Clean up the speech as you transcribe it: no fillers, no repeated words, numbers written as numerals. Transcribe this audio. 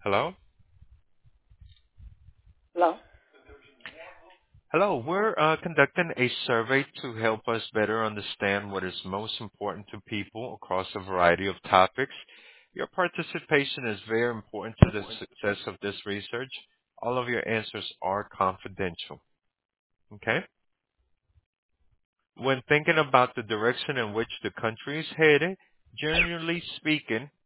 Hello? Hello? Hello, we're conducting a survey to help us better understand what is most important to people across a variety of topics. Your participation is very important to the success of this research. All of your answers are confidential. Okay? When thinking about the direction in which the country is headed, generally speaking,